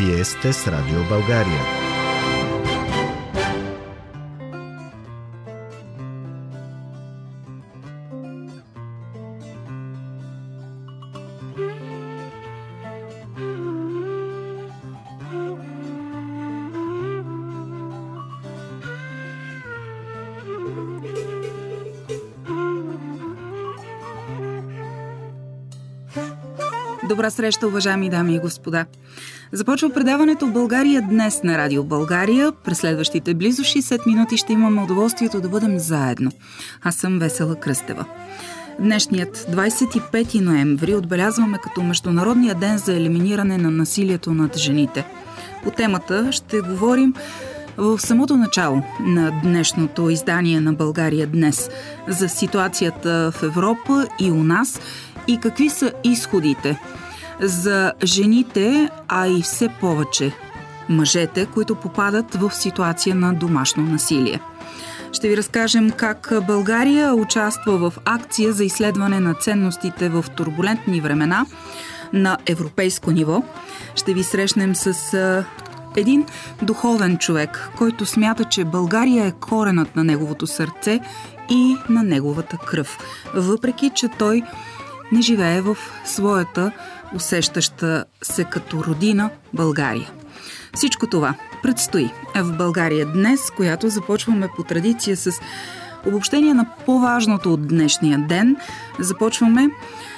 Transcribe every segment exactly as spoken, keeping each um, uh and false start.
Вие сте с Радио България. Добра среща, уважаеми дами и господа! Започва предаването в България днес на Радио България. През следващите близо шейсет минути ще имаме удоволствието да бъдем заедно. Аз съм Весела Кръстева. Днешният двадесет и пети ноември отбелязваме като Международния ден за елиминиране на насилието над жените. По темата ще говорим в самото начало на днешното издание на България днес за ситуацията в Европа и у нас и какви са изходите за жените, а и все повече мъжете, които попадат в ситуация на домашно насилие. Ще ви разкажем как България участва в акция за изследване на ценностите в турбулентни времена на европейско ниво. Ще ви срещнем с един духовен човек, който смята, че България е коренът на неговото сърце и на неговата кръв, въпреки че той не живее в своята усещаща се като родина България. Всичко това предстои в България днес, която започваме по традиция с обобщение на по-важното от днешния ден. Започваме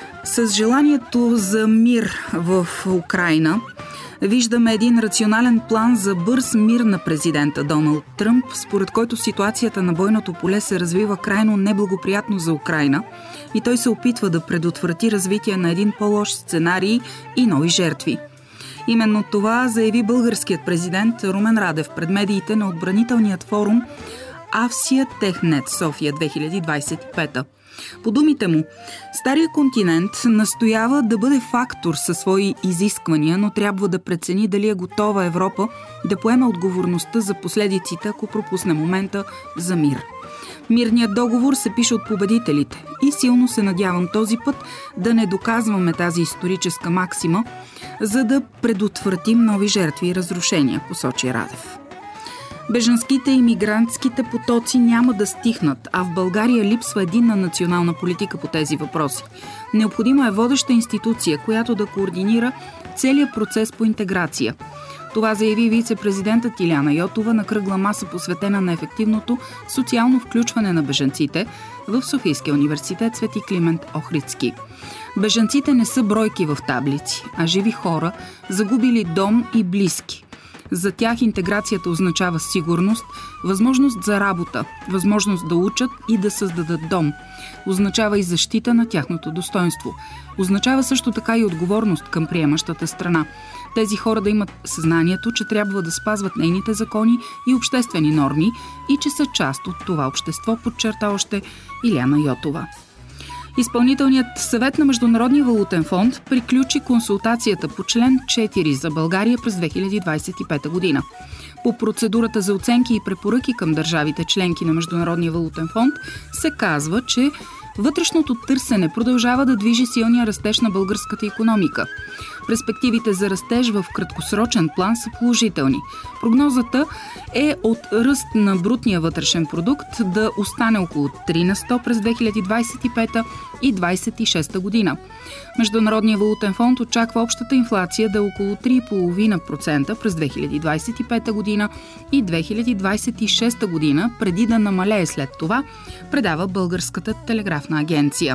с желанието за мир в Украйна. Виждаме един рационален план за бърз мир на президента Доналд Тръмп, според който ситуацията на бойното поле се развива крайно неблагоприятно за Украйна и той се опитва да предотврати развитие на един по-лош сценарий и нови жертви. Именно това заяви българският президент Румен Радев пред медиите на отбранителният форум Авсия Технет София две хиляди двадесет и пета. По думите му, стария континент настоява да бъде фактор със свои изисквания, но трябва да прецени дали е готова Европа да поеме отговорността за последиците, ако пропусне момента за мир. Мирният договор се пише от победителите и силно се надявам този път да не доказваме тази историческа максима, за да предотвратим нови жертви и разрушения, посочи Радев. Бежанските и мигрантските потоци няма да стихнат, а в България липсва единна национална политика по тези въпроси. Необходима е водеща институция, която да координира целият процес по интеграция. Това заяви вице-президентът Илияна Йотова на кръгла маса, посветена на ефективното социално включване на бежанците в Софийския университет Свети Климент Охридски. Бежанците не са бройки в таблици, а живи хора, загубили дом и близки. За тях интеграцията означава сигурност, възможност за работа, възможност да учат и да създадат дом. Означава и защита на тяхното достоинство. Означава също така и отговорност към приемащата страна. Тези хора да имат съзнанието, че трябва да спазват нейните закони и обществени норми и че са част от това общество, подчерта още Илияна Йотова. Изпълнителният съвет на Международния валутен фонд приключи консултацията по член четири за България през две хиляди двадесет и пета година. По процедурата за оценки и препоръки към държавите членки на Международния валутен фонд се казва, че вътрешното търсене продължава да движи силния растеж на българската икономика. Перспективите за растеж в краткосрочен план са положителни. Прогнозата е от ръст на брутния вътрешен продукт да остане около три на сто през две хиляди двадесет и пета и двадесет и шеста година. Международният валутен фонд очаква общата инфлация да е около три цяло и пет процента през две хиляди двадесет и пета година и две хиляди двадесет и шеста година, преди да намалее след това, предава Българската телеграфна агенция.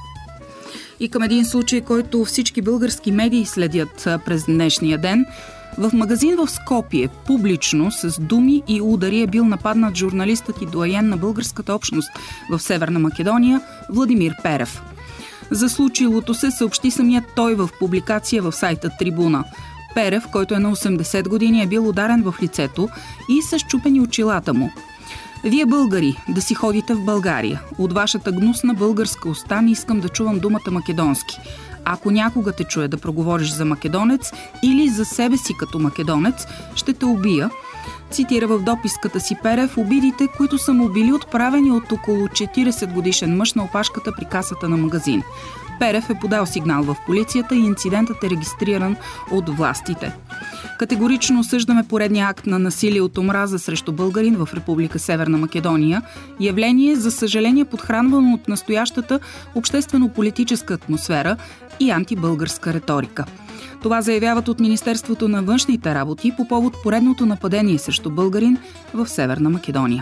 И към един случай, който всички български медии следят през днешния ден. В магазин в Скопие публично с думи и удари е бил нападнат журналистът и доайен на българската общност в Северна Македония Владимир Перев. За случилото се съобщи самият той в публикация в сайта Трибуна. Перев, който е на осемдесет години, е бил ударен в лицето и са счупени очилата му. Вие, българи, да си ходите в България. От вашата гнусна българска уста не искам да чувам думата македонски. Ако някога те чуя да проговориш за македонец или за себе си като македонец, ще те убия Цитира в дописката си Перев обидите, които са му били отправени от около четиридесет годишен мъж на опашката при касата на магазин. Перев е подал сигнал в полицията и инцидентът е регистриран от властите. Категорично осъждаме поредния акт на насилие от омраза срещу българин в Република Северна Македония. Явление, за съжаление, подхранвано от настоящата обществено-политическа атмосфера и антибългарска риторика. Това заявяват от Министерството на външните работи по повод поредното нападение срещу българин в Северна Македония.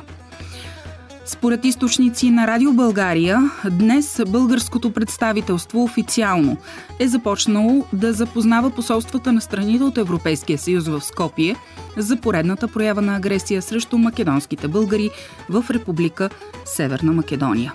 Според източници на Радио България, днес българското представителство официално е започнало да запознава посолствата на страните от Европейския съюз в Скопие за поредната проява на агресия срещу македонските българи в Република Северна Македония.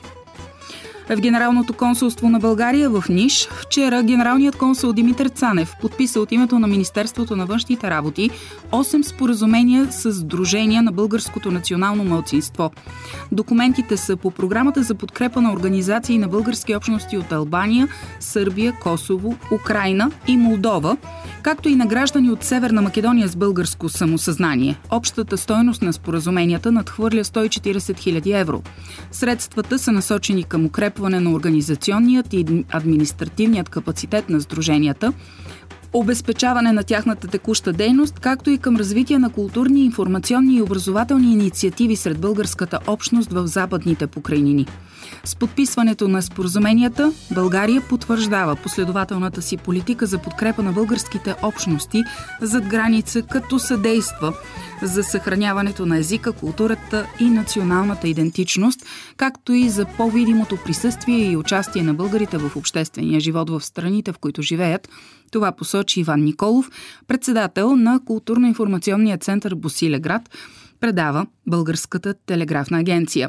В Генералното консулство на България в Ниш вчера генералният консул Димитър Цанев подписа от името на Министерството на външните работи осем споразумения с сдружения на българското национално малцинство. Документите са по програмата за подкрепа на организации на български общности от Албания, Сърбия, Косово, Украйна и Молдова, както и на граждани от Северна Македония с българско самосъзнание. Общата стойност на споразуменията надхвърля сто и четиридесет хиляди евро. Средствата са насочени към укрепване на организационният и административният капацитет на сдруженията, обезпечаване на тяхната текуща дейност, както и към развитие на културни, информационни и образователни инициативи сред българската общност в Западните покрайнини. С подписването на споразуменията България потвърждава последователната си политика за подкрепа на българските общности зад граница, като съдейства за съхраняването на езика, културата и националната идентичност, както и за по-видимото присъствие и участие на българите в обществения живот в страните, в които живеят. Това посочи Иван Николов, председател на Културно-информационния център Босилеград, предава Българската телеграфна агенция.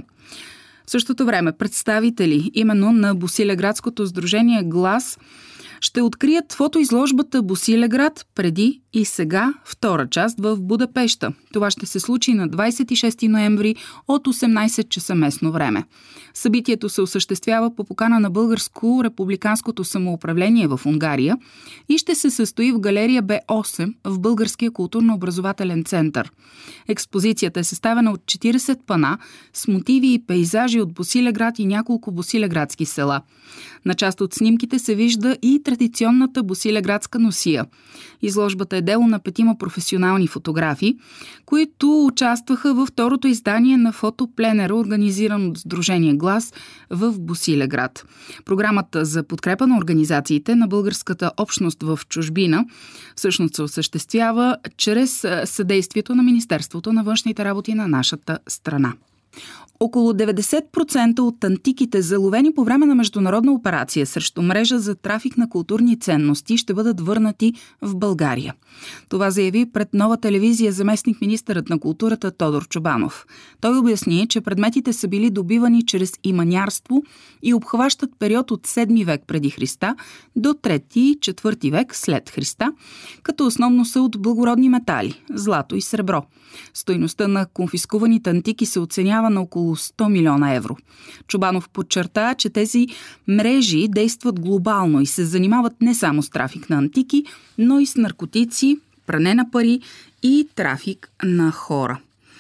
В същото време представители именно на Босилеградското сдружение Глас ще открият фотоизложбата Босилеград преди и сега, втора част в Будапеща. Това ще се случи на двадесет и шести ноември от осемнадесет часа местно време. Събитието се осъществява по покана на Българско републиканското самоуправление в Унгария и ще се състои в галерия Б осем в Българския културно-образователен център. Експозицията е съставена от четиридесет пана с мотиви и пейзажи от Босилеград и няколко босилеградски села. На част от снимките се вижда и традиционната босилеградска носия. Изложбата е дело на петима професионални фотографи, които участваха във второто издание на фотопленера, организиран от Сдружение Глас в Босилеград. Програмата за подкрепа на организациите на българската общност в чужбина всъщност се осъществява чрез съдействието на Министерството на външните работи на нашата страна. Около деветдесет процента от антиките, заловени по време на международна операция срещу мрежа за трафик на културни ценности, ще бъдат върнати в България. Това заяви пред Нова телевизия заместник-министърът на културата Тодор Чобанов. Той обясни, че предметите са били добивани чрез иманярство и обхващат период от седми век преди Христа до трети и четвърти век след Христа, като основно са от благородни метали – злато и сребро. Стойността на конфискуваните антики се оценява на около сто милиона евро. Чобанов подчерта, че тези мрежи действат глобално и се занимават не само с трафик на антики, но и с наркотици, пране на пари и трафик на хора.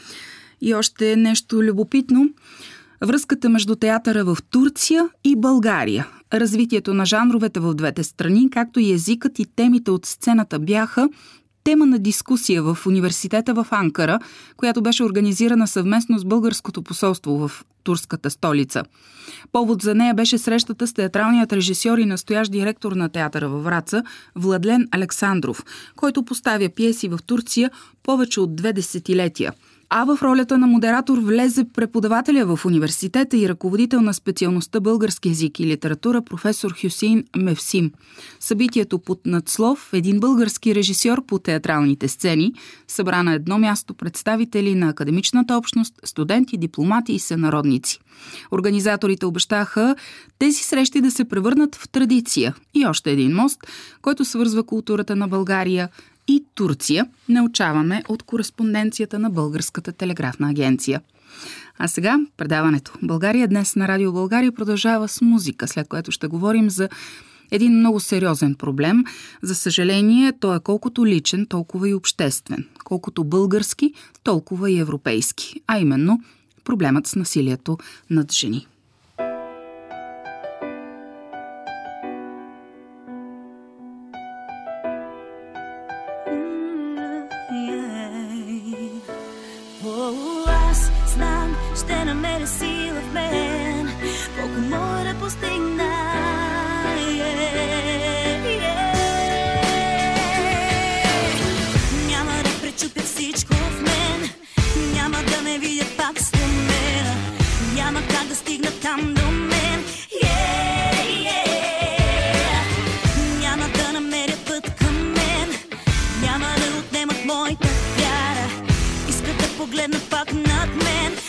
И още нещо любопитно. Връзката между театъра в Турция и България. Развитието на жанровете в двете страни, както и езикът и темите от сцената бяха тема на дискусия в университета в Анкара, която беше организирана съвместно с българското посолство в турската столица. Повод за нея беше срещата с театралният режисьор и настоящ директор на театъра във Враца Владлен Александров, който поставя пиеси в Турция повече от две десетилетия. А в ролята на модератор влезе преподавателя в университета и ръководител на специалността български език и литература професор Хюсейн Мевсим. Събитието под надслов един български режисьор по театралните сцени събра на едно място представители на академичната общност, студенти, дипломати и сънародници. Организаторите обещаха тези срещи да се превърнат в традиция и още един мост, който свързва културата на България и Турция, научаваме от кореспонденцията на Българската телеграфна агенция. А сега предаването България днес на Радио България продължава с музика, след което ще говорим за Един много сериозен проблем. За съжаление, той е колкото личен, толкова и обществен. Колкото български, толкова и европейски. А именно проблемът с насилието над жени. Ще намеря сила в мен, колко мога да постигна. Yeah, yeah. Няма да пречупя всичко в мен, няма да ме видят пак сломена, няма как да стигна там до мен. Yeah, yeah. Няма да намеря път към мен, няма да отнемат моята вяра, искат да погледнат пак над мен.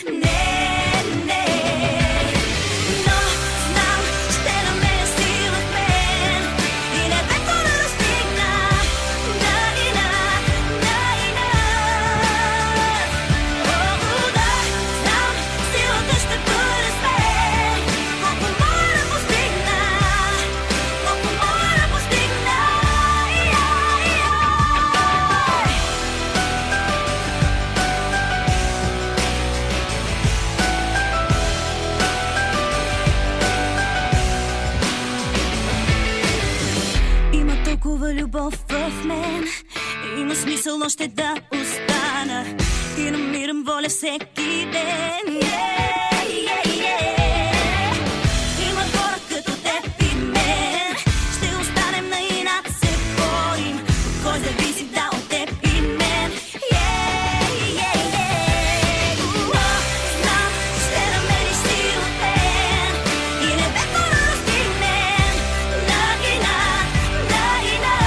Любов в мен, има смисъл още да остана и намирам воля всеки ден. Yeah, yeah, yeah. Има хора като теб и мен, ще останем на инат се борим, кой зависи да от теб и мен. Yeah, yeah, yeah. Oh, знам, ще намериш сила в мен и небето да достигнем на инат, на инат.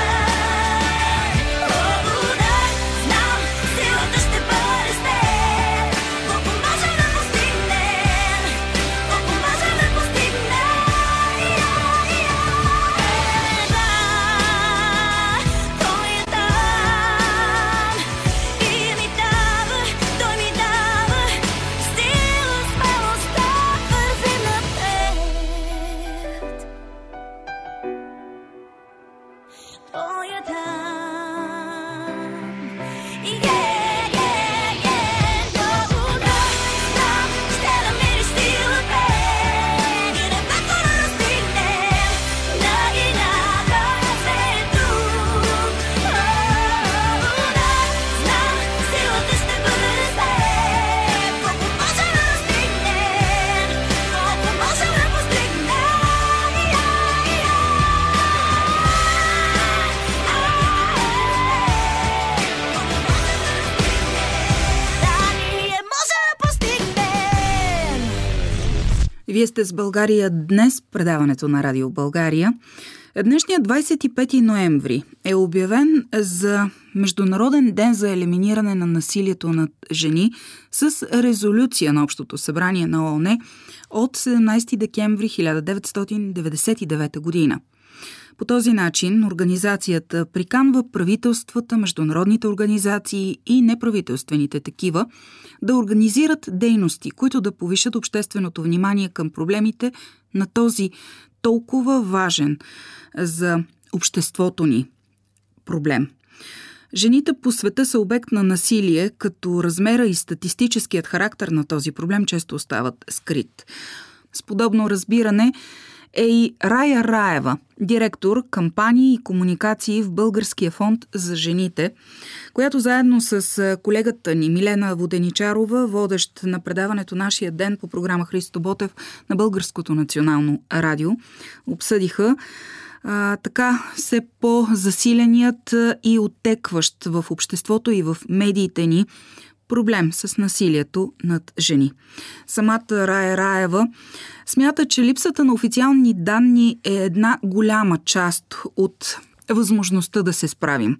Вие сте с България днес, предаването на Радио България. Днешният двадесет и пети ноември е обявен за Международен ден за елиминиране на насилието над жени с резолюция на Общото събрание на ООН от седемнадесети декември хиляда деветстотин деветдесет и девета година. По този начин организацията приканва правителствата, международните организации и неправителствените такива да организират дейности, които да повишат общественото внимание към проблемите на този толкова важен за обществото ни проблем. Жените по света са обект на насилие, като размера и статистическият характер на този проблем често остават скрит. С подобно разбиране е и Рая Раева, директор кампании и комуникации в Българския фонд за жените, която заедно с колегата ни Милена Воденичарова, водещ на предаването Нашия ден по програма Христо Ботев на Българското национално радио, обсъдиха а, така все по-засиленият и оттекващ в обществото и в медиите ни проблем с насилието над жени. Самата Рая Раева смята, че липсата на официални данни е една голяма част от възможността да се справим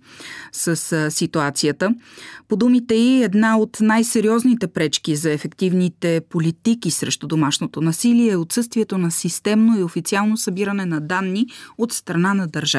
с а, ситуацията. По думите ѝ, една от най-сериозните пречки за ефективните политики срещу домашното насилие е отсъствието на системно и официално събиране на данни от страна на държавата.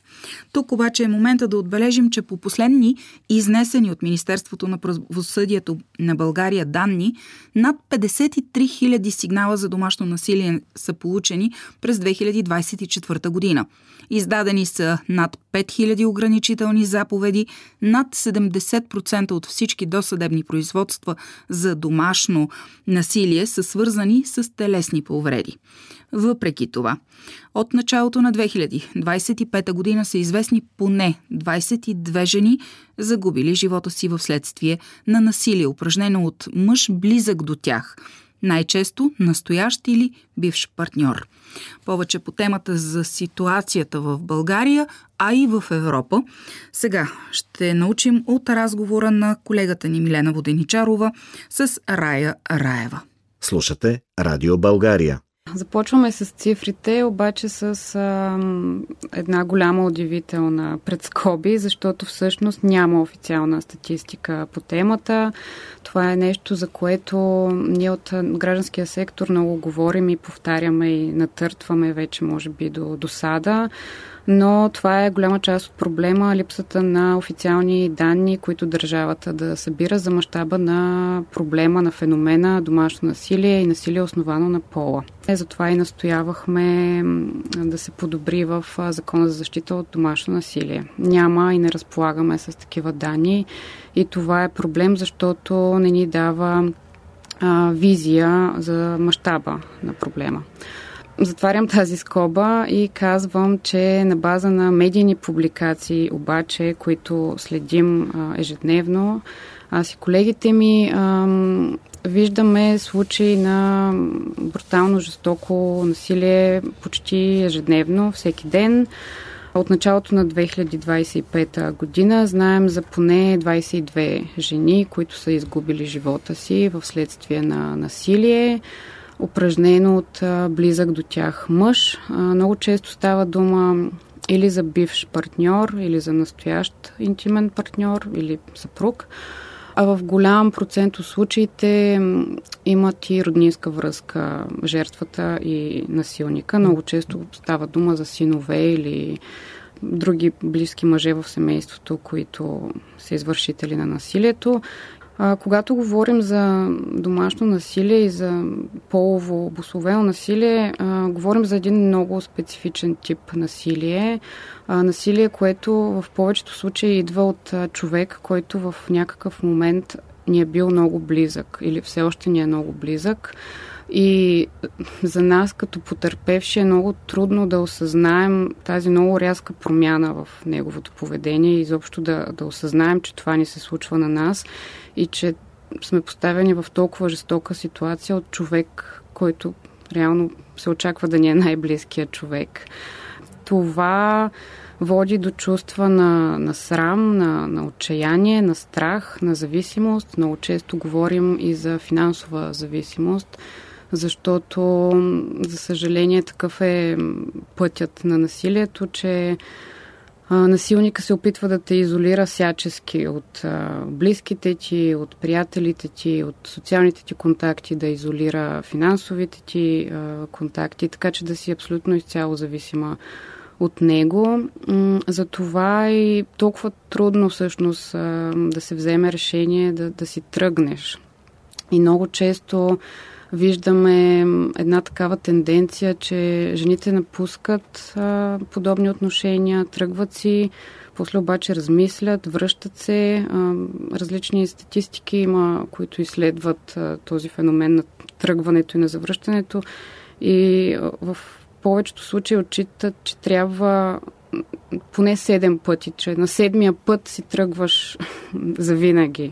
Тук обаче е момента да отбележим, че по последни изнесени от Министерството на правосъдието на България данни, над петдесет и три хиляди сигнала за домашно насилие са получени през две хиляди двадесет и четвърта година. Издадени са над пет хиляди ограничителни заповеди, над седемдесет процента от всички досъдебни производства за домашно насилие са свързани с телесни повреди. Въпреки това, от началото на две хиляди двадесет и пета година са известни поне двадесет и две жени, загубили живота си вследствие на насилие, упражнено от мъж близък до тях, най-често настоящ или бивш партньор. Повече по темата за ситуацията в България, а и в Европа, сега ще научим от разговора на колегата ни Милена Воденичарова с Рая Раева. Слушате Радио България. Започваме с цифрите, обаче с а, една голяма удивителна предскоби, защото всъщност няма официална статистика по темата. Това е нещо, за което ние от гражданския сектор много говорим и повтаряме и натъртваме вече, може би, до досада. Но това е голяма част от проблема, липсата на официални данни, които държавата да събира за мащаба на проблема, на феномена домашно насилие и насилие основано на пола. Е, затова и настоявахме да се подобри в Закона за защита от домашно насилие. Няма и не разполагаме с такива данни и това е проблем, защото не ни дава а, визия за мащаба на проблема. Затварям тази скоба и казвам, че на база на медийни публикации, обаче, които следим а, ежедневно, аз и колегите ми а, виждаме случаи на брутално жестоко насилие почти ежедневно, всеки ден. От началото на две хиляди двадесет и пета година знаем за поне двадесет и две жени, които са изгубили живота си в следствие на насилие, упражнено от близък до тях мъж. Много често става дума или за бивш партньор, или за настоящ интимен партньор, или съпруг. А в голям процент от случаите имат и роднинска връзка жертвата и насилника. Много често става дума за синове или други близки мъже в семейството, които са извършители на насилието. А, когато говорим за домашно насилие и за полово обусловено насилие, а, говорим за един много специфичен тип насилие. А, насилие, което в повечето случаи идва от а, човек, който в някакъв момент ни е бил много близък или все още ни е много близък. И за нас като потърпевши е много трудно да осъзнаем тази много рязка промяна в неговото поведение и изобщо да, да осъзнаем, че това ни се случва на нас и че сме поставени в толкова жестока ситуация от човек, който реално се очаква да ни е най-близкият човек. Това води до чувства на, на срам, на, на отчаяние, на страх, на зависимост. Много често говорим и за финансова зависимост, защото, за съжаление, такъв е пътят на насилието, че а, насилника се опитва да те изолира всячески от а, близките ти, от приятелите ти, от социалните ти контакти, да изолира финансовите ти а, контакти, така че да си абсолютно изцяло зависима от него. Затова и толкова трудно всъщност а, да се вземе решение да, да си тръгнеш. И много често виждаме една такава тенденция, че жените напускат а, подобни отношения, тръгват си, после обаче размислят, връщат се. А, различни статистики има, които изследват а, този феномен на тръгването и на завръщането. И а, в повечето случаи отчитат, че трябва поне седем пъти, че на седмия път си тръгваш завинаги.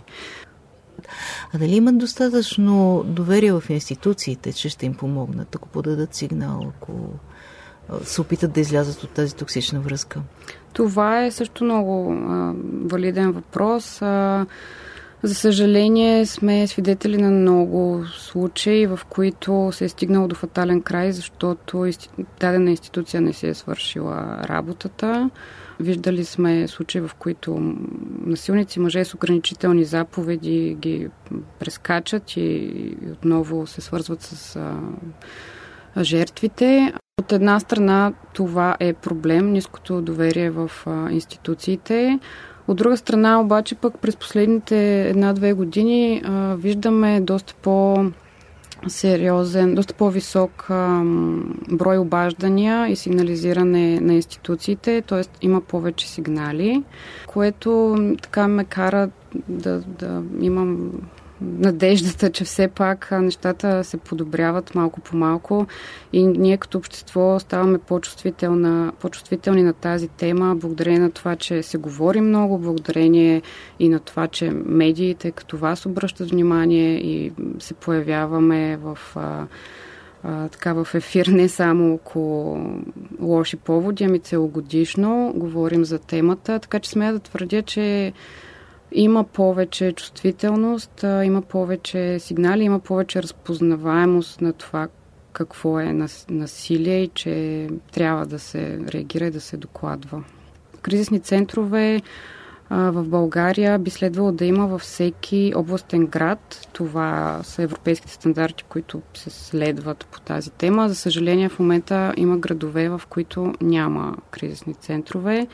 А дали имат достатъчно доверие в институциите, че ще им помогнат, ако подадат сигнал, ако се опитат да излязат от тази токсична връзка? Това е също много а, валиден въпрос. А, за съжаление сме свидетели на много случаи, в които се е стигнало до фатален край, защото дадена институция не се е свършила работата. Виждали сме случаи, в които насилници мъже с ограничителни заповеди ги прескачат и отново се свързват с а, жертвите. От От една страна това е проблем, ниското доверие в а, институциите. От друга страна обаче пък през последните една-две години а, виждаме доста по- сериозен, доста по-висок а, брой обаждания и сигнализиране на институциите, т.е. има повече сигнали, което така ме кара да, да имам надеждата, че все пак нещата се подобряват малко по малко и ние като общество ставаме по-чувствителни на тази тема, благодарение на това, че се говори много, благодарение и на това, че медиите като вас обръщат внимание и се появяваме в, а, а, така, в ефир не само около лоши поводи, ами целогодишно говорим за темата, така че смея да твърдя, че има повече чувствителност, има повече сигнали, има повече разпознаваемост на това какво е насилие и че трябва да се реагира и да се докладва. Кризисни центрове в България би следвало да има във всеки областен град. Това са европейските стандарти, които се следват по тази тема. За съжаление, в момента има градове, в които няма кризисни центрове,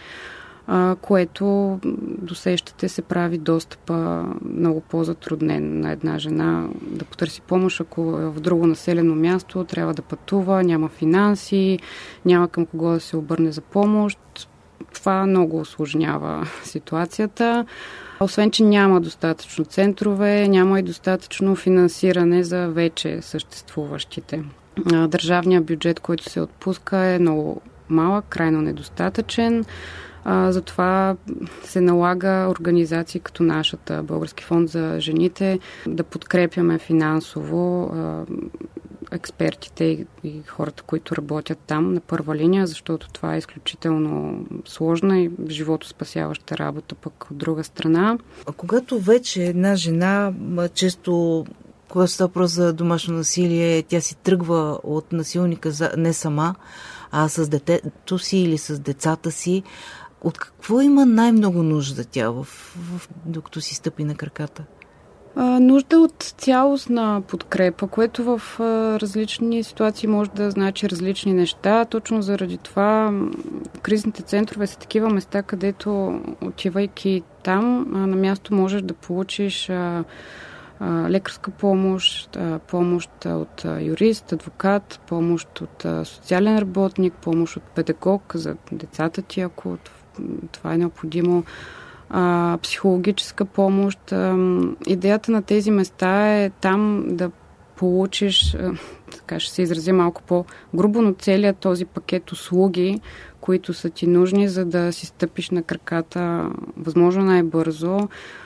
което досещате се прави достъпа много по-затруднен на една жена да потърси помощ, ако е в друго населено място, трябва да пътува, няма финанси, няма към кого да се обърне за помощ. Това много усложнява ситуацията. Освен, че няма достатъчно центрове, няма и достатъчно финансиране за вече съществуващите. Държавният бюджет, който се отпуска, е много малък, крайно недостатъчен. А, затова се налага организации като нашата, Български фонд за жените, да подкрепяме финансово а, експертите и, и хората, които работят там на първа линия, защото това е изключително сложна и животоспасяваща работа пък от друга страна. А когато вече една жена, често когато става въпрос за домашно насилие, тя си тръгва от насилника не сама, а с детето си или с децата си, от какво има най-много нужда тя, в, в, докато си стъпи на краката? А, нужда от цялостна подкрепа, което в а, различни ситуации може да значи различни неща. Точно заради това кризисните центрове са такива места, където отивайки там, а, на място можеш да получиш а, а, лекарска помощ, а, помощ от а, юрист, адвокат, помощ от а, социален работник, помощ от педагог за децата ти, ако това е необходимо, а, психологическа помощ. А, идеята на тези места е там да получиш, а, така ще се изрази малко по-грубо, но целият този пакет услуги, които са ти нужни, за да си стъпиш на краката възможно най-бързо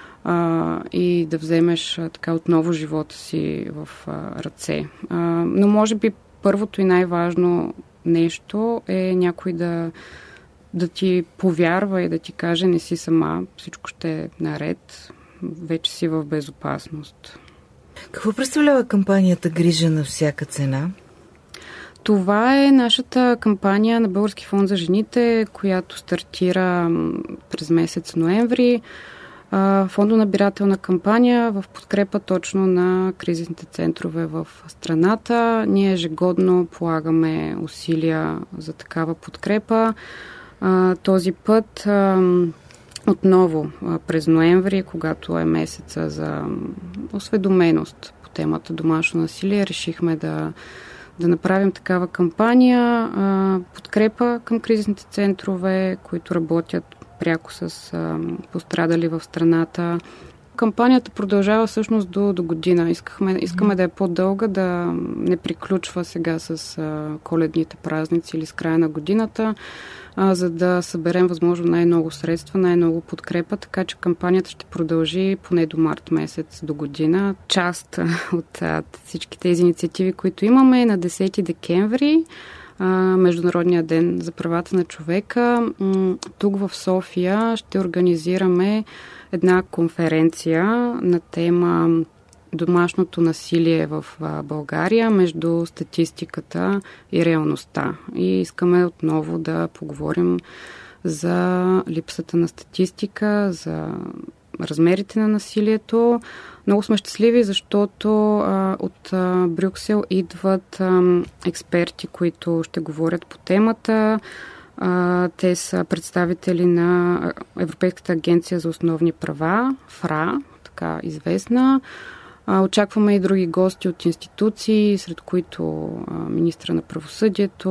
а, и да вземеш а, така отново живота си в а, ръце. А, но може би първото и най-важно нещо е някой да да ти повярва и да ти каже не си сама, всичко ще е наред, вече си в безопасност. Какво представлява кампанията "Грижа на всяка цена"? Това е нашата кампания на Български фонд за жените, която стартира през месец ноември. Фондонабирателна кампания в подкрепа точно на кризисните центрове в страната. Ние ежегодно полагаме усилия за такава подкрепа. Този път отново през ноември, когато е месеца за осведоменост по темата домашно насилие, решихме да, да направим такава кампания, подкрепа към кризисните центрове, които работят пряко с пострадали в страната. Кампанията продължава всъщност до, до година. Искахме, искаме да е по-дълга, да не приключва сега с а, коледните празници или с края на годината, а, за да съберем възможно най-много средства, най-много подкрепа, така че кампанията ще продължи поне до март месец до година. Част от а, всички тези инициативи, които имаме, на десети декември, Международния ден за правата на човека. Тук в София ще организираме една конференция на тема домашното насилие в България между статистиката и реалността. И искаме отново да поговорим за липсата на статистика, за размерите на насилието. Много сме щастливи, защото а, от а, Брюксел идват а, експерти, които ще говорят по темата. А, те са представители на Европейската агенция за основни права, ФРА, така известна. А, очакваме и други гости от институции, сред които а, министра на правосъдието,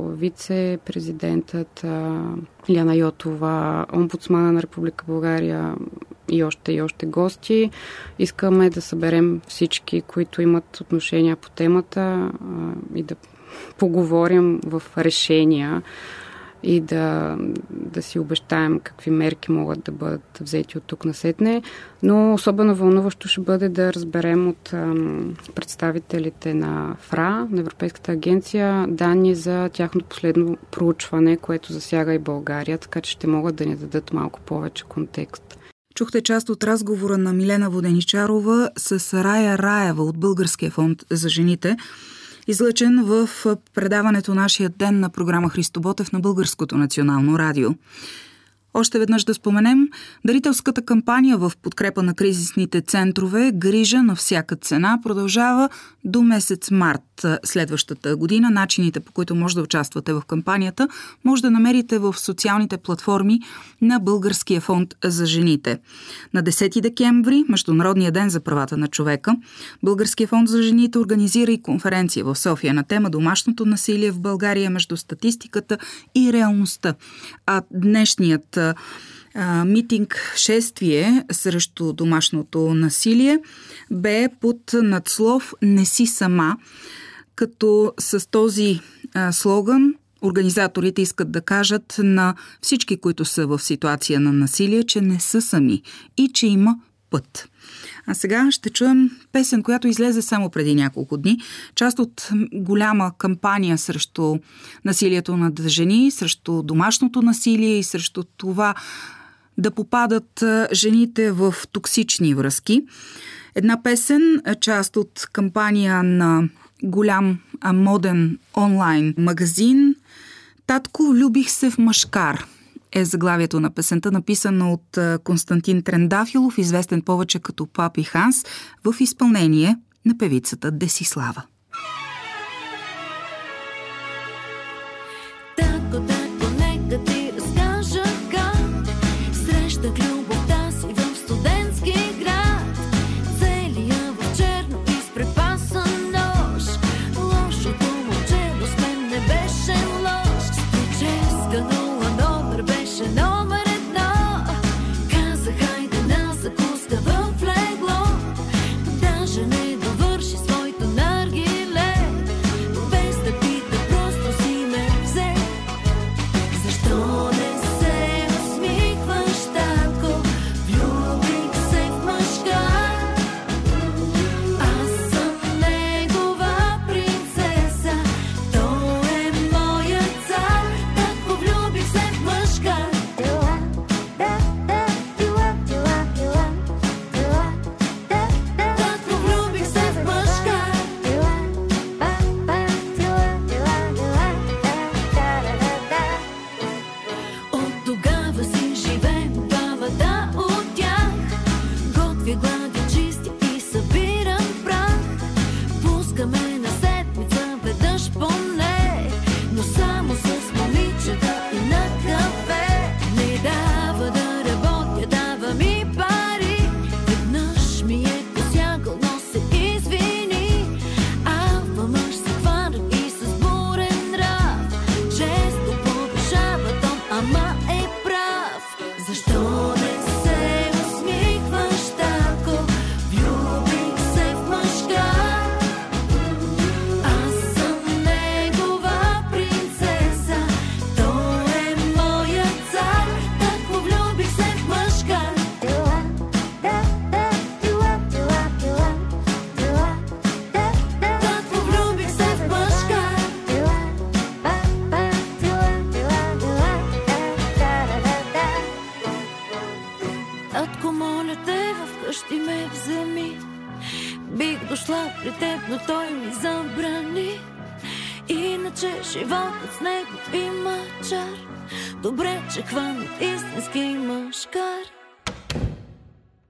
вице-президентът а, Илияна Йотова, омбудсмана на Република България и още и още гости. Искаме да съберем всички, които имат отношения по темата а, и да поговорим в решения и да, да си обещаем какви мерки могат да бъдат взети от тук насетне. Но особено вълнуващо ще бъде да разберем от ам, представителите на ФРА, на Европейската агенция, данни за тяхното последно проучване, което засяга и България, така че ще могат да ни дадат малко повече контекст. Чухте част от разговора на Милена Воденичарова с Рая Раева от Българския фонд за жените, излъчен в предаването Нашия ден на програма Христо Ботев на Българското национално радио. Още веднъж да споменем, дарителската кампания в подкрепа на кризисните центрове "Грижа на всяка цена" продължава до месец март следващата година. Начините, по които може да участвате в кампанията, може да намерите в социалните платформи на Българския фонд за жените. На десети декември, Международния ден за правата на човека, Българския фонд за жените организира и конференция в София на тема "Домашното насилие в България между статистиката и реалността". А днешният а, митинг "Шествие срещу домашното насилие" бе под надслов "Не си сама", като с този а, слоган организаторите искат да кажат на всички, които са в ситуация на насилие, че не са сами и че има път. А сега ще чуем песен, която излезе само преди няколко дни. Част от голяма кампания срещу насилието над жени, срещу домашното насилие и срещу това да попадат жените в токсични връзки. Една песен, част от кампания на голям моден онлайн магазин "Татко, влюбих се в мъжкар" е заглавието на песента, написана от Константин Трендафилов, известен повече като Папи Ханс, в изпълнение на певицата Десислава. Татко, татко, нека ти разкажа как срещах любовта си в студентски град. Целия в черно изпрепасан нож. Лошото момче до мен не беше лош. С прическа нула номер беше номер едно. Каза хайде на закуска в легло. Даже не довърши своето наргиле. Без да пита, просто си ме взе. Защо не се усмихваш, татко? Влюбих се в мъжкар. Аз съм негова принцеса. Той е моят цар. Татко, влюбих се в мъжкар. Татко, влюбих се в мъжкар. От тогава си живеем двамата от тях. Готвя, гладя, чисти и събирам прах. Пускаме на седмица веднъж поне, но само с момичета и на кафе. Не дава да работя, дава ми пари. Веднъж ми е посягал, но се извини. Алфа мъж се хвана и с бурен нрав. Често повишава тон, ама е прав. Защо не се усмихваш, татко? Влюбих се в мъжкар. Аз съм негова принцеса. Той е моят цар. Татко, влюбих се в мъжкар. Татко, влюбих се в мъжкар. Татко, моля те, вкъщи ме вземи. Бих дошла при теб, но той ми забрани. Иначе животът с него има чар. Добре, че хванат истински мъжкар.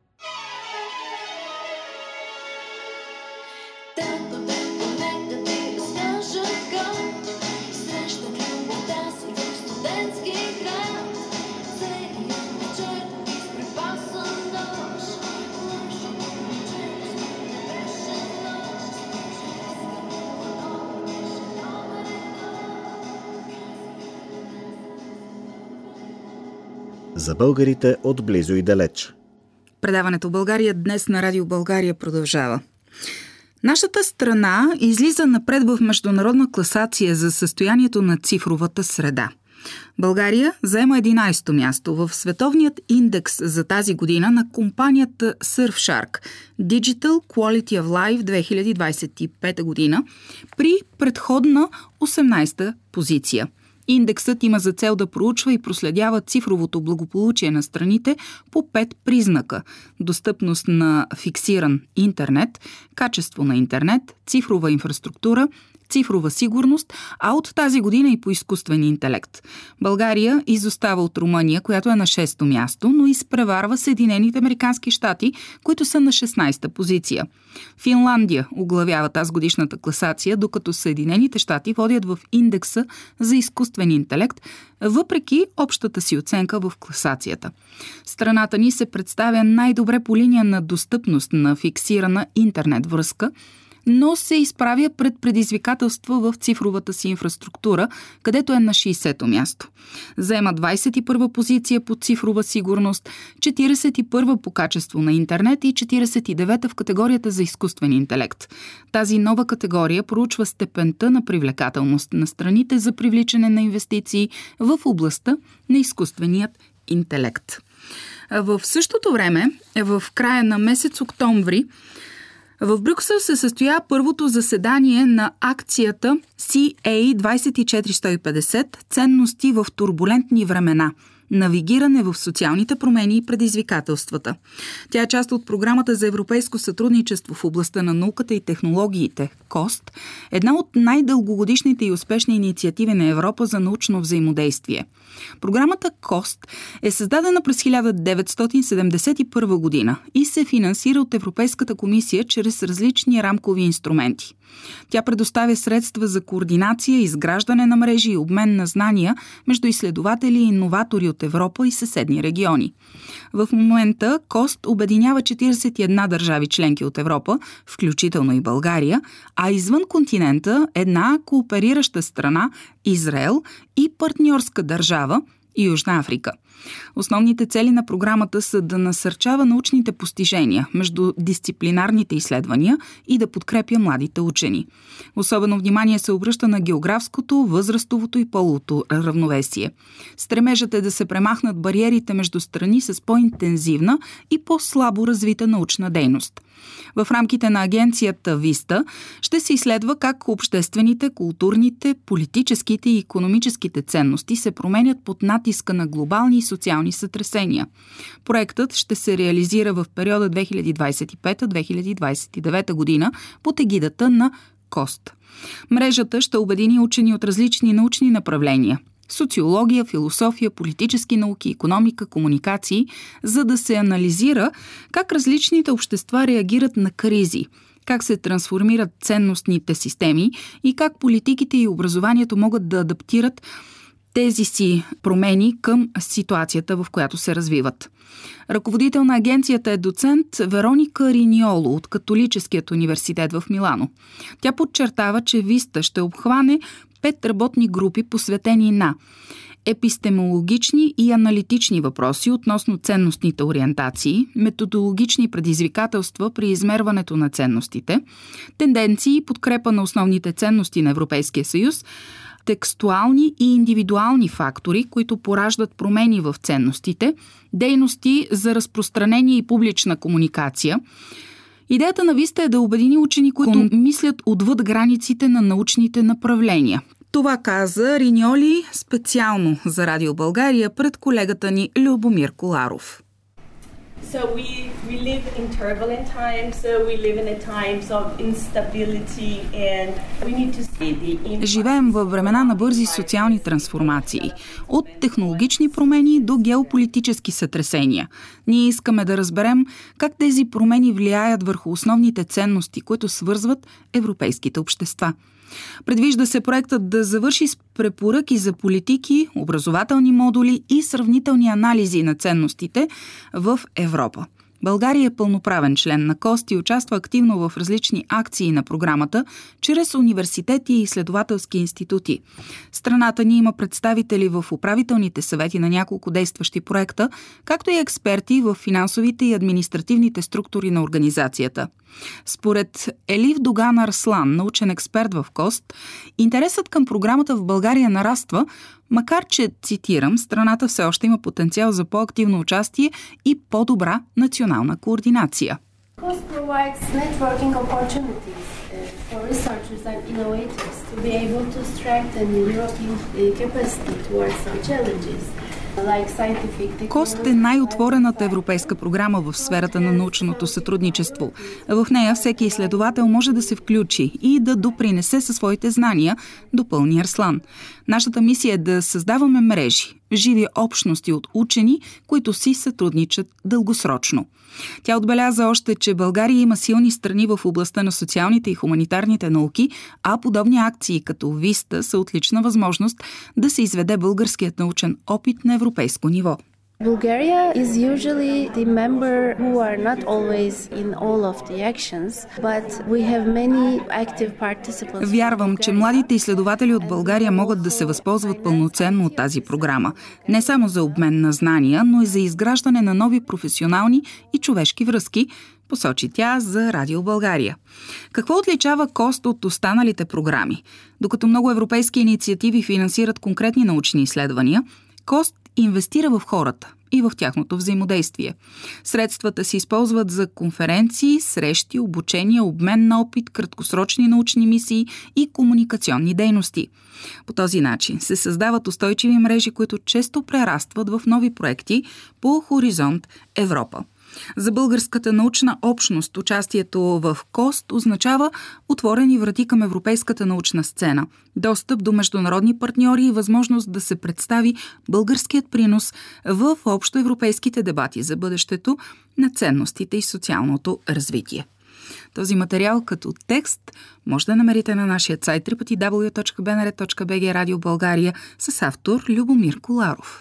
за българите от близо и далеч. Предаването България днес на Радио България продължава. Нашата страна излиза напред в международна класация за състоянието на цифровата среда. България заема единайсето място в световният индекс за тази година на компанията Surfshark Digital Quality of Life две хиляди двадесет и пета година при предходна осемнайсета позиция. Индексът има за цел да проучва и проследява цифровото благополучие на страните по пет признака – достъпност на фиксиран интернет, качество на интернет, цифрова инфраструктура, цифрова сигурност, а от тази година и по изкуствен интелект. България изостава от Румъния, която е на шесто място, но изпреварва Съединените американски щати, които са на шестнайсета позиция. Финландия оглавява тази годишната класация, докато Съединените щати водят в индекса за изкуствен интелект, въпреки общата си оценка в класацията. Страната ни се представя най-добре по линия на достъпност на фиксирана интернет връзка, но се изправя пред предизвикателства в цифровата си инфраструктура, където е на шейсето място. Заема двадесет и първа позиция по цифрова сигурност, четиридесет и първа по качество на интернет и четиридесет и девета в категорията за изкуствен интелект. Тази нова категория проучва степента на привлекателност на страните за привличане на инвестиции в областта на изкуственият интелект. В същото време, в края на месец октомври, в Брюксел се състоя първото заседание на акцията Си Ей двадесет и четири сто и петдесет ценности в турбулентни времена. Навигиране в социалните промени и предизвикателствата. Тя е част от програмата за европейско сътрудничество в областта на науката и технологиите КОСТ, една от най-дългогодишните и успешни инициативи на Европа за научно взаимодействие. Програмата КОСТ е създадена през хиляда деветстотин седемдесет и първа година и се финансира от Европейската комисия чрез различни рамкови инструменти. Тя предоставя средства за координация, изграждане на мрежи и обмен на знания между изследователи и иноватори от Европа и съседни региони. В момента КОСТ обединява четиридесет и една държави членки от Европа, включително и България, а извън континента една кооперираща страна Израел и партньорска държава Южна Африка. Основните цели на програмата са да насърчава научните постижения между дисциплинарните изследвания и да подкрепя младите учени. Особено внимание се обръща на географското, възрастовото и половото равновесие. Стремежът е да се премахнат бариерите между страни с по-интензивна и по-слабо развита научна дейност. В рамките на агенцията Виста ще се изследва как обществените, културните, политическите и икономическите ценности се променят под натиска на глобални и социални сътресения. Проектът ще се реализира в периода две хиляди двадесет и пета - две хиляди двадесет и девета година под егидата на КОСТ. Мрежата ще обедини учени от различни научни направления – социология, философия, политически науки, икономика, комуникации, за да се анализира как различните общества реагират на кризи, как се трансформират ценностните системи и как политиките и образованието могат да адаптират тези си промени към ситуацията, в която се развиват. Ръководител на агенцията е доцент Вероника Риниоло от Католическият университет в Милано. Тя подчертава, че Виста ще обхване пет работни групи, посветени на епистемологични и аналитични въпроси относно ценностните ориентации, методологични предизвикателства при измерването на ценностите, тенденции и подкрепа на основните ценности на Европейския съюз, текстуални и индивидуални фактори, които пораждат промени в ценностите, дейности за разпространение и публична комуникация. Идеята на Виста е да обедини учени, които мислят отвъд границите на научните направления. Това каза Риньоли специално за Радио България пред колегата ни Любомир Коларов. So we, we live in turbulent times, so we live in a times of instability and we need to see the impact. Живеем във времена на бързи социални трансформации, от технологични промени до геополитически сътресения. Ние искаме да разберем как тези промени влияят върху основните ценности, които свързват европейските общества. Предвижда се проектът да завърши с препоръки за политики, образователни модули и сравнителни анализи на ценностите в Европа. България е пълноправен член на КОСТ и участва активно в различни акции на програмата, чрез университети и изследователски институти. Страната ни има представители в управителните съвети на няколко действащи проекта, както и експерти в финансовите и административните структури на организацията. Според Елиф Доган Арслан, научен експерт в КОСТ, интересът към програмата в България нараства, макар че, цитирам, страната все още има потенциал за по-активно участие и по-добра национална координация. КОСТ provides networking opportunities for researchers and innovators to be able to strengthen European capacity towards some challenges. КОСТ е най-отворената европейска програма в сферата на научното сътрудничество. В нея всеки изследовател може да се включи и да допринесе със своите знания, допълни Арслан. Нашата мисия е да създаваме мрежи, живи общности от учени, които си сътрудничат дългосрочно. Тя отбеляза още, че България има силни страни в областта на социалните и хуманитарните науки, а подобни акции като ВИСТА са отлична възможност да се изведе българският научен опит на европейско ниво. Bulgaria is usually the member who are not always in all of the actions, but we have many active participants. Вярвам, че младите изследователи от България могат да се възползват пълноценно от тази програма. Не само за обмен на знания, но и за изграждане на нови професионални и човешки връзки, посочи тя за Радио България. Какво отличава КОСТ от останалите програми? Докато много европейски инициативи финансират конкретни научни изследвания, КОСТ инвестира в хората и в тяхното взаимодействие. Средствата се използват за конференции, срещи, обучения, обмен на опит, краткосрочни научни мисии и комуникационни дейности. По този начин се създават устойчиви мрежи, които често прерастват в нови проекти по Хоризонт Европа. За българската научна общност участието в КОСТ означава отворени врати към европейската научна сцена, достъп до международни партньори и възможност да се представи българският принос в общоевропейските дебати за бъдещето на ценностите и социалното развитие. Този материал като текст може да намерите на нашия сайт дабъл ю дабъл ю дабъл ю точка би ен ар точка би джи Радио България с автор Любомир Коларов.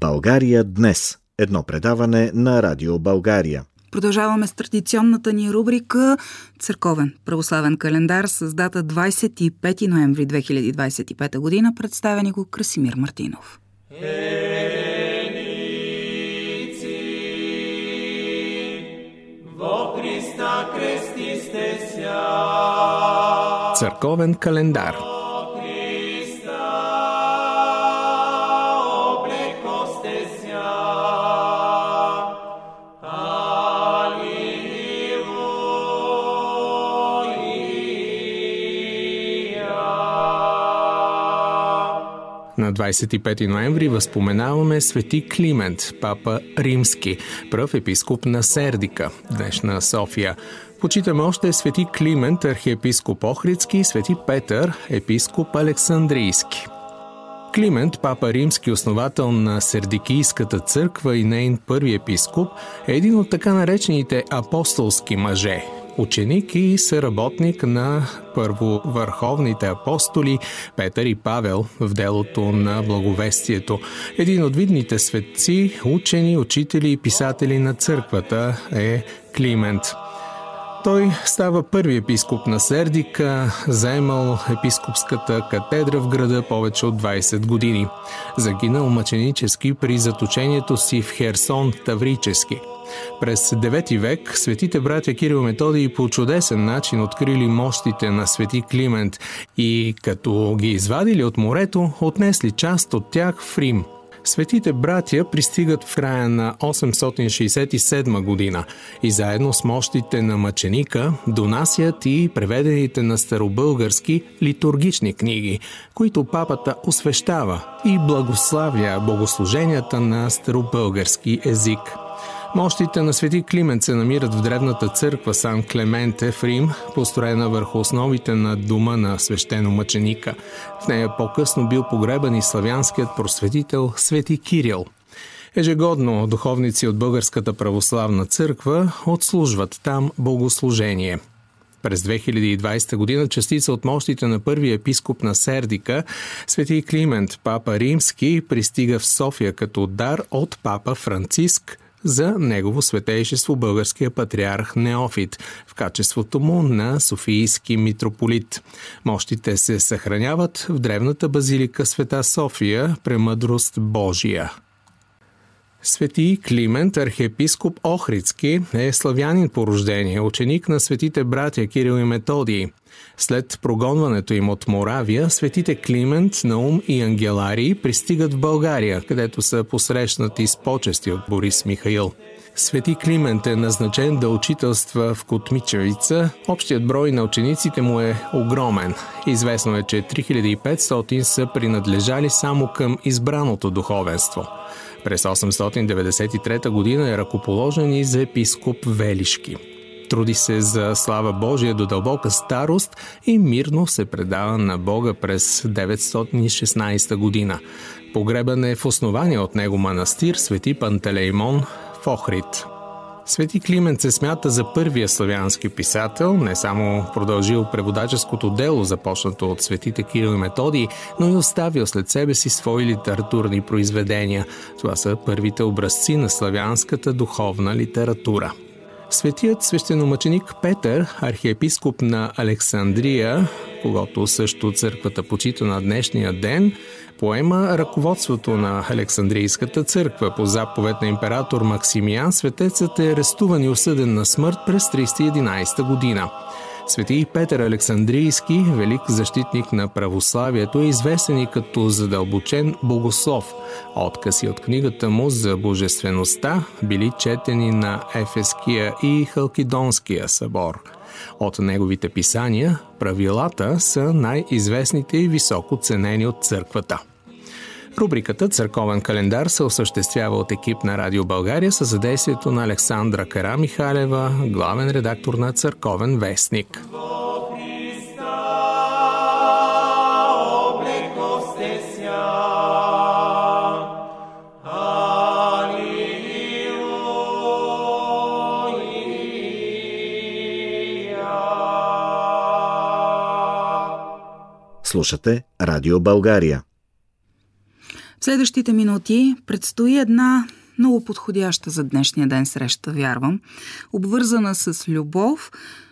България днес. Едно предаване на Радио България. Продължаваме с традиционната ни рубрика Църковен православен календар с дата двадесет и пети ноември две хиляди двадесет и пета година. Представени го Красимир Мартинов. Църковен календар. На двадесет и пети ноември възпоменаваме свети Климент, папа римски, пръв епископ на Сердика, днешна София. Почитаме още свети Климент, архиепископ Охридски, и свети Петър, епископ Александрийски. Климент, папа римски, основател на Сердикийската църква и нейн първи епископ, е един от така наречените апостолски мъже. Ученик и съработник на първовърховните апостоли Петър и Павел в делото на благовестието. Един от видните светци, учени, учители и писатели на църквата е Климент. Той става първи епископ на Сердика, заемал епископската катедра в града повече от двадесет години. Загинал мъченически при заточението си в Херсон Таврически. През девети век светите братя Кирил и Методий по чудесен начин открили мощите на свети Климент и като ги извадили от морето, отнесли част от тях в Рим. Светите братя пристигат в края на осемстотин шейсет и седма година и заедно с мощите на мъченика донасят и преведените на старобългарски литургични книги, които папата освещава и благославя богослуженията на старобългарски език. Мощите на свети Климент се намират в древната църква Сан Клементе в Рим, построена върху основите на дома на свещеномъченика. В нея по-късно бил погребан и славянският просветител свети Кирил. Ежегодно духовници от Българската православна църква отслужват там богослужение. През две хиляди и двадесета година частица от мощите на първия епископ на Сердика, свети Климент, папа римски, пристига в София като дар от папа Франциск за негово светейшество българския патриарх Неофит в качеството му на софийски митрополит. Мощите се съхраняват в древната базилика Света София, Премъдрост Божия. Свети Климент, архиепископ Охридски, е славянин по рождение, ученик на светите братя Кирил и Методий. След прогонването им от Моравия, светите Климент, Наум и Ангеларий пристигат в България, където са посрещнати с почести от Борис Михаил. Свети Климент е назначен да учителства в Котмичевица. Общият брой на учениците му е огромен. Известно е, че три хиляди и петстотин са принадлежали само към избраното духовенство. През осемстотин деветдесет и трета година е ръкоположен и за епископ Велишки. Труди се за слава Божия до дълбока старост и мирно се предава на Бога през деветстотин и шестнадесета година. Погребан е в основания от него манастир Свети Пантелеймон в Охрид. Свети Климент се смята за първия славянски писател, не само продължил преводаческото дело, започнато от светите Кирил и Методий, но и оставил след себе си свои литературни произведения. Това са първите образци на славянската духовна литература. Светият свещеномъченик Петър, архиепископ на Александрия, когато също църквата почита на днешния ден, поема ръководството на Александрийската църква. По заповед на император Максимиан светецът е арестуван и осъден на смърт през триста и единадесета година. Свети Петър Александрийски, велик защитник на православието, е известен и като задълбочен богослов. Откази от книгата му за божествеността били четени на Ефеския и Халкидонския събор. От неговите писания правилата са най-известните и високо ценени от църквата. Рубриката «Църковен календар» се осъществява от екип на Радио България със съдействието на Александра Карамихалева, главен редактор на Църковен вестник. Слушате Радио България. В следващите минути предстои една много подходяща за днешния ден среща, вярвам, обвързана с любов,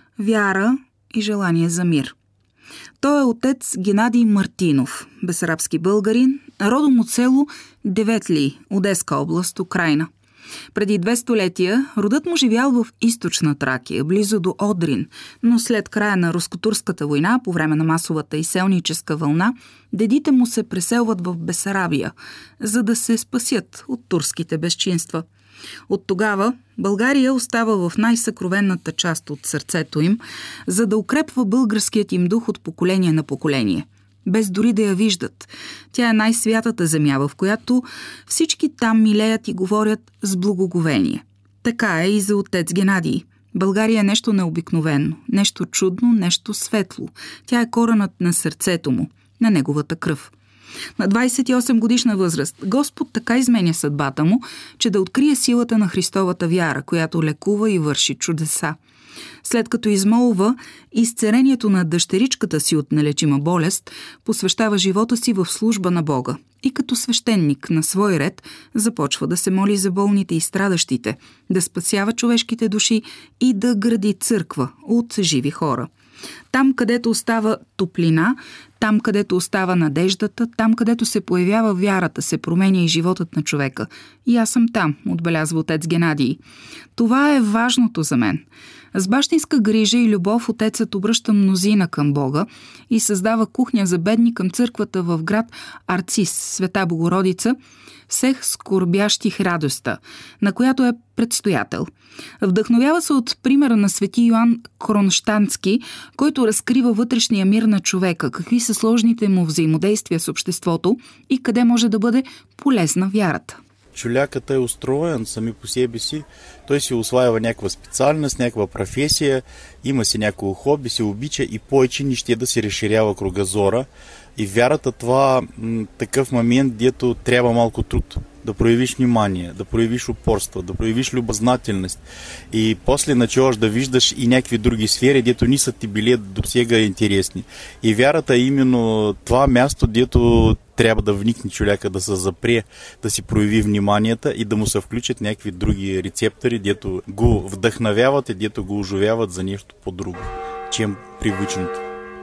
вяра и желание за мир. Той е отец Генадий Мартинов, бесарабски българин, родом от село Деветли, Одеска област, Украйна. Преди две столетия родът му живял в източна Тракия, близо до Одрин, но след края на руско-турската война, по време на масовата изселническа вълна, дедите му се преселват в Бесарабия, за да се спасят от турските безчинства. От тогава България остава в най-съкровенната част от сърцето им, за да укрепва българският им дух от поколение на поколение, без дори да я виждат. Тя е най-святата земя, в която всички там милеят и говорят с благоговение. Така е и за отец Генадий. България е нещо необикновено, нещо чудно, нещо светло. Тя е коренът на сърцето му, на неговата кръв. На двадесет и осем годишна възраст Господ така изменя съдбата му, че да открие силата на Христовата вяра, която лекува и върши чудеса. След като измолва изцелението на дъщеричката си от нелечима болест, посвещава живота си в служба на Бога и като свещеник на свой ред започва да се моли за болните и страдащите, да спасява човешките души и да гради църква от живи хора. Там, където остава топлина, там, където остава надеждата, там, където се появява вярата, се променя и животът на човека. И аз съм там, отбелязва отец Генадий. Това е важното за мен. С бащинска грижа и любов отецът обръща мнозина към Бога и създава кухня за бедни към църквата в град Арцис, Света Богородица, всех скорбящих радостта, на която е предстоятел. Вдъхновява се от примера на свети Йоан Кронштадтски, който разкрива вътрешния мир на човека, какви са сложните му взаимодействия с обществото и къде може да бъде полезна вярата. Чуляката е устроен сами по себе си. Той си усваива някаква специалност, някаква професия, има си някакво хобби, се обича и повече не ще да се разширява кругозора. И вярата това м- такъв момент, дето трябва малко труд. Да проявиш внимание, да проявиш упорство, да проявиш любознателност. И после начаваш да виждаш и някакви други сфери, дето не са ти били до сега интересни. И вярата е именно това място, дето трябва да вникне човека, да се запре, да си прояви вниманията и да му се включат някакви други рецептори, дето го вдъхновяват и дето го оживяват за нещо по-друго, чем привичното.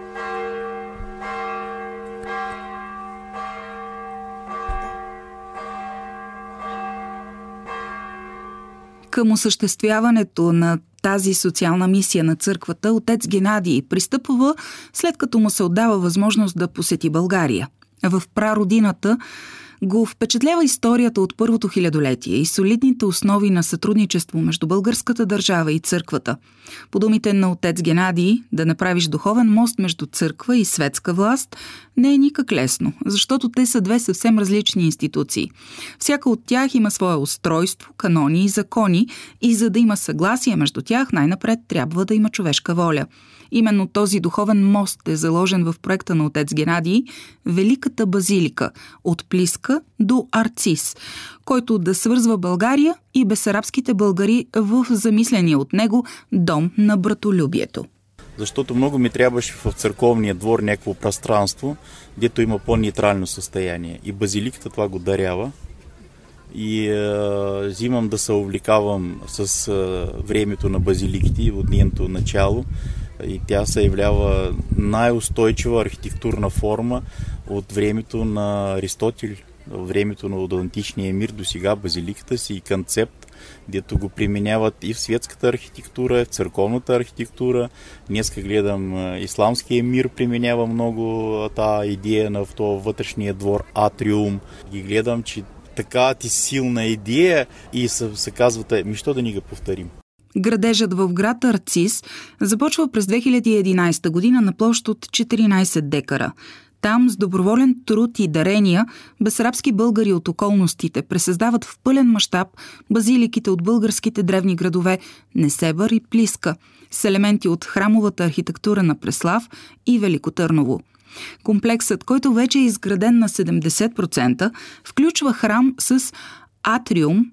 Към осъществяването на тази социална мисия на църквата отец Генадий пристъпва след като му се отдава възможност да посети България. В прародината го впечатлява историята от първото хилядолетие и солидните основи на сътрудничество между българската държава и църквата. По думите на отец Генадий, да направиш духовен мост между църква и светска власт не е никак лесно, защото те са две съвсем различни институции. Всяка от тях има свое устройство, канони и закони и за да има съгласие между тях, най-напред трябва да има човешка воля. Именно този духовен мост е заложен в проекта на отец Генадий Великата базилика от Плиска до Арцис, който да свързва България и бесарабските българи в замисления от него дом на братолюбието. Защото много ми трябваше в църковния двор някакво пространство, дето има по-нейтрално състояние. И базиликата това го дарява. И е, взимам да се увлекавам с е, времето на базиликите от нейното начало. И тя се являва най-устойчива архитектурна форма от времето на Аристотел, времето на античния мир до сега. Базиликата си и концепт, дето го применяват и в светската архитектура, и в църковната архитектура. Днеска гледам исламския мир применява много тази идея на това вътрешния двор, атриум. И гледам, че така ти силна идея и се, се казвате, ми що да ни го повторим. Градежът в град Арцис започва през две хиляди и единадесета година на площ от четиринадесет декара. Там с доброволен труд и дарения бесарабски българи от околностите пресъздават в пълен мащаб базиликите от българските древни градове Несебър и Плиска с елементи от храмовата архитектура на Преслав и Велико Търново. Комплексът, който вече е изграден на седемдесет процента, включва храм с атриум,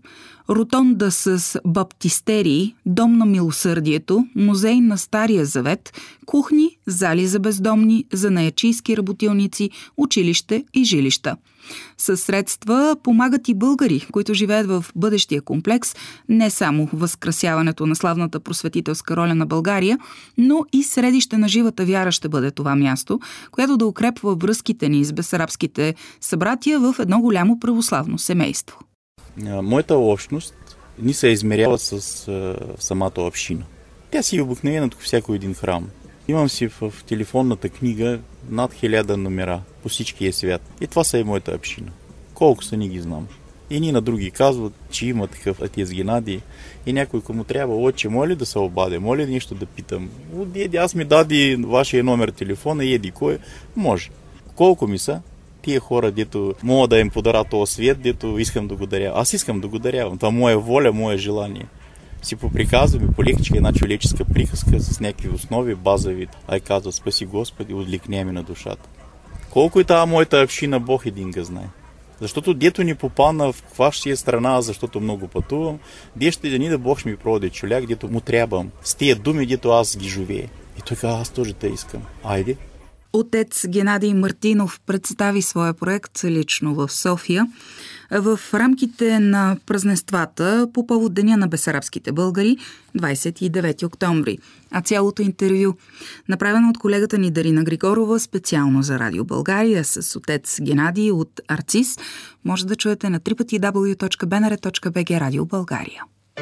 ротонда с баптистерии, дом на милосърдието, музей на Стария завет, кухни, зали за бездомни, занаячийски работилници, училище и жилища. Със средства помагат и българи, които живеят в бъдещия комплекс, не само възкрасяването на славната просветителска роля на България, но и средище на живата вяра ще бъде това място, което да укрепва връзките ни с бесарабските събратия в едно голямо православно семейство. Моята общност ни се измерява с а, самата община. Тя си е обикновена като всяко един храм. Имам си в, в телефонната книга над хиляда номера по всичкия свят. И това са и моята община. Колко са, ни ги знам. И ни на други казват, че има такъв отец Геннадий. И някой, кому трябва, отче, моля ли да се обадя, моля ли нещо да питам. Еди, аз ми дади вашия номер телефона, еди кой, може. Колко ми са тия хора, дето мога да им подаря този свет, дето искам да го даря. Аз искам да го дарявам. Това моя воля, мое желание. Си поприказвам и по лекичка една човеческа приказка с някакви основи, базови. Ай казва, спаси Господи, отлекне ми на душата. Колко и тази моята община, Бог един го знае. Защото дето ни попадна в каква ще е страна, защото много пътувам, де ще да ни да Бог ще ми проведе човек, дето му трябвам. С тия думи, дето аз ги живея. И той казва, аз тоже те искам. Айде. Отец Геннадий Мартинов представи своя проект лично в София в рамките на празненствата по повод Деня на бесарабските българи, двадесет и девети октомври. А цялото интервю, направено от колегата ни Дарина Григорова специално за Радио България с отец Геннадий от Арцис, може да чуете на дабъл ю дабъл ю дабъл ю точка бе ен ер точка би джи Радио България.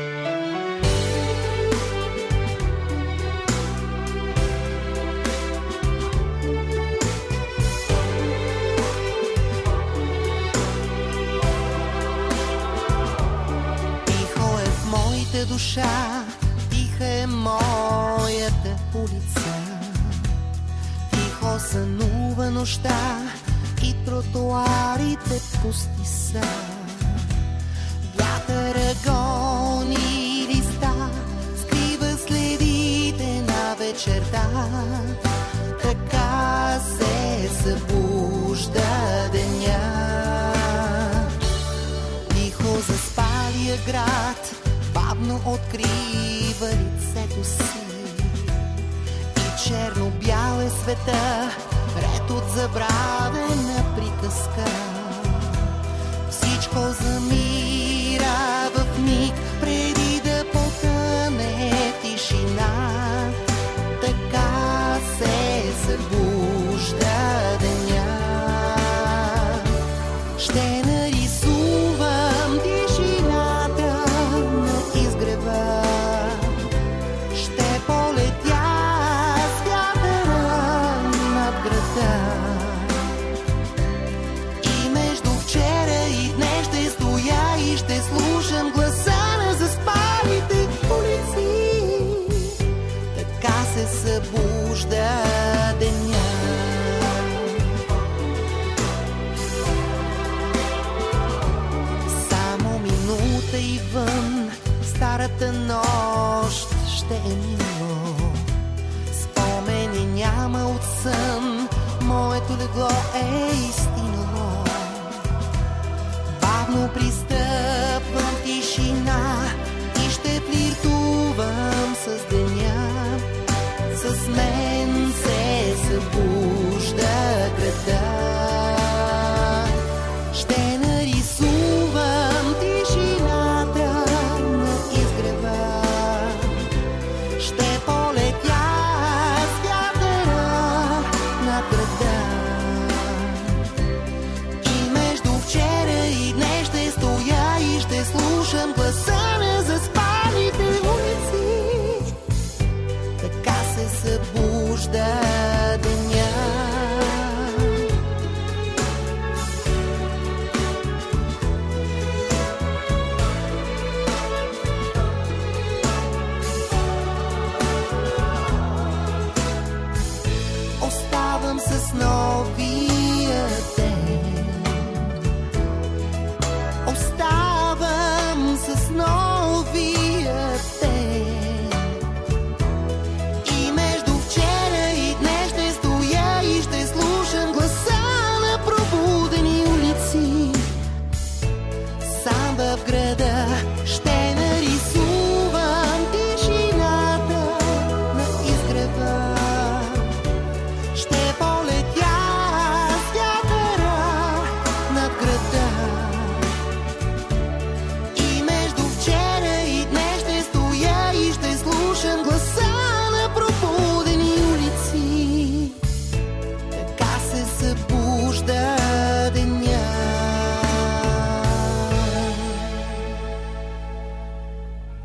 Душа, тиха е моята улица, тихо сънува нощта и тротуарите пусти са. Вятъра гони листа, скрива следите на вечерта, така се събужда деня. Тихо заспалия град бавно открива лицето си и черно-бял е света, ред от забравена приказка. Всичко замира в миг, преди да потъне в тишина. Така се събужда деня. Ще нарисувам тишината на изгрева, ще полетя с вятъра над града. И между вчера и днес ще стоя и ще слушам гласа на заспалите улици. Така се събужда деня. Само минута и вън старата нощ ще е минало. Спомени няма от сън, моето легло е изстинало. Бавно пристъпвам тишина и ще флиртувам с деня. С мен се събужда града. Ще нарисувам тишината на изгрева, ще полетя с вятъра над града. И между вчера и днес ще стоя и ще слушам гласа на заспалите улици. Така се събужда деня. Оставам с новия ден. Оставам с новия ден. И между вчера и днес ще стоя и ще слушам гласа на пробудени улици. Сам в града ще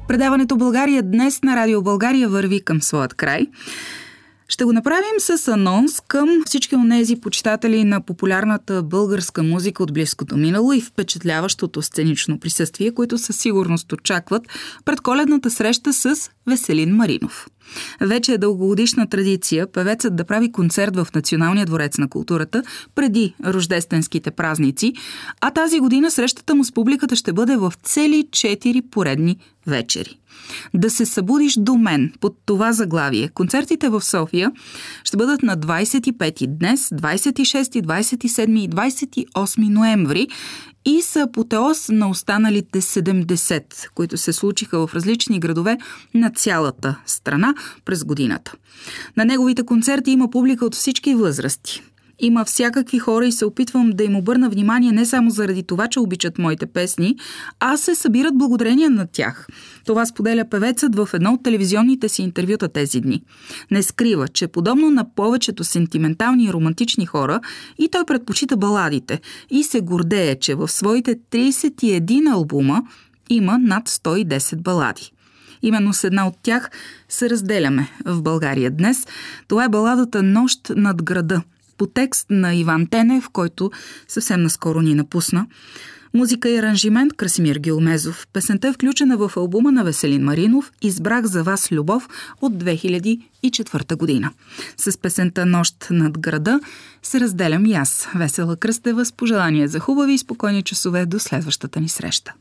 Предаването България днес на Радио България върви към своят край. Ще го направим с анонс към всички онези почитатели на популярната българска музика от близкото минало и впечатляващото сценично присъствие, които със сигурност очакват предколедната среща с Веселин Маринов. Вече е дългогодишна традиция певецът да прави концерт в Националния дворец на културата преди рождественските празници, а тази година срещата му с публиката ще бъде в цели четири поредни вечери. Да се събудиш до мен под това заглавие. Концертите в София ще бъдат на двадесет и пети днес, двадесет и шести, двадесет и седми и двадесет и осми ноември и са апотеоз на останалите седемдесет, които се случиха в различни градове на цялата страна през годината. На неговите концерти има публика от всички възрасти. Има всякакви хора и се опитвам да им обърна внимание не само заради това, че обичат моите песни, а се събират благодарение на тях. Това споделя певецът в едно от телевизионните си интервюта тези дни. Не скрива, че подобно на повечето сентиментални и романтични хора, и той предпочита баладите и се гордее, че в своите тридесет и един албума има над сто и десет балади. Именно с една от тях се разделяме в България днес. Това е баладата "Нощ над града", по текст на Иван Тенев, който съвсем наскоро ни напусна. Музика и аранжимент Красимир Гилмезов. Песента е включена в албума на Веселин Маринов "Избрах за вас любов" от две хиляди и четвърта година. С песента "Нощ над града" се разделям и аз, Весела Кръстева, с пожелание за хубави и спокойни часове до следващата ни среща.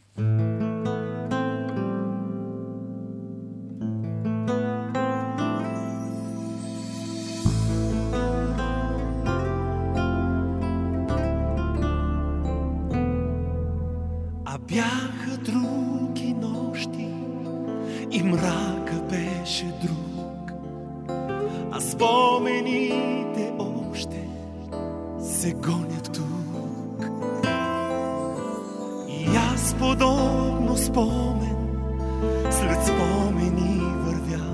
Бяха други нощи и мрака беше друг, а спомените още се гонят тук. И аз подобно спомен след спомени вървя,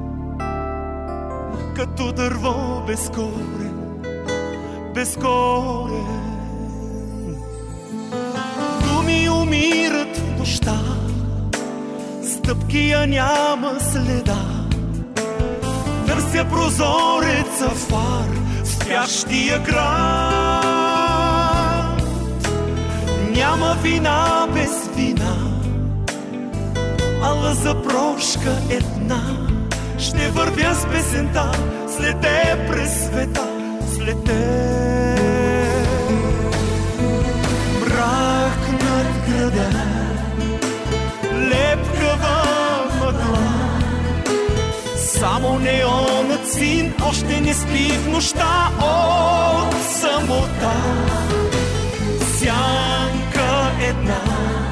като дърво без корен, без корен. Умират в нощта, стъпки я няма следа. Търся прозореца фар в спящия град. Няма вина без вина, ала за прошка една. Ще вървя с песента след теб през света, след теб. Мрак над града, лепкава мъгла, само неонът син още не спи в нощта от самота. Сянка една,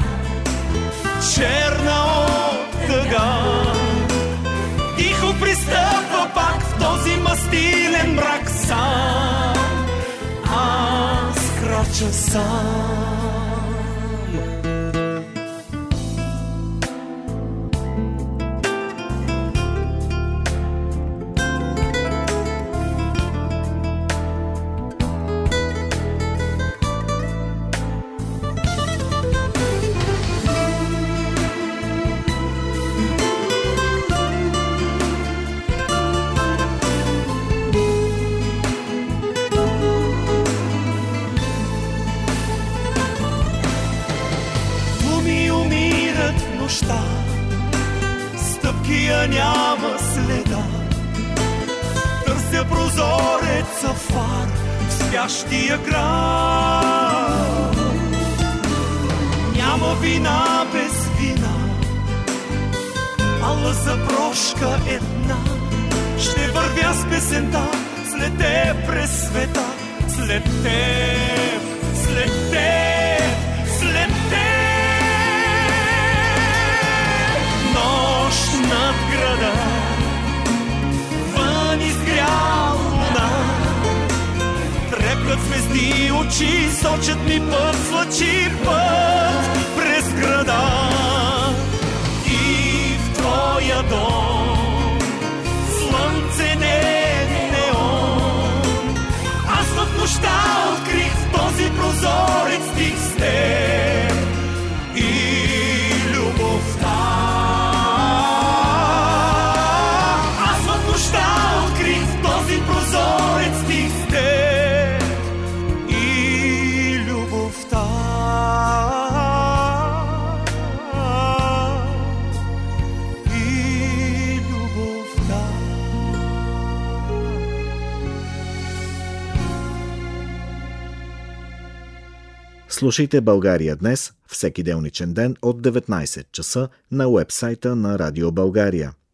черна от тъга, тихо пристъпва пак в този мастилен мрак сам. Аз крача сам. Стъпки я няма следа. Търся прозореца фар в спящия град. Няма вина без вина, ала за прошка една. Ще вървя с песента след теб през света, след теб, след теб, след теб. Нощ над града, вън изгрял луна, треплят звезди очи, сочат ми път с лъчи, път през града. И в твоя дом слънце не неон, аз в нощта открих в този прозорец стих с теб и любовта. Слушайте България днес всеки делничен ден от деветнайсет часа на уебсайта на Радио България.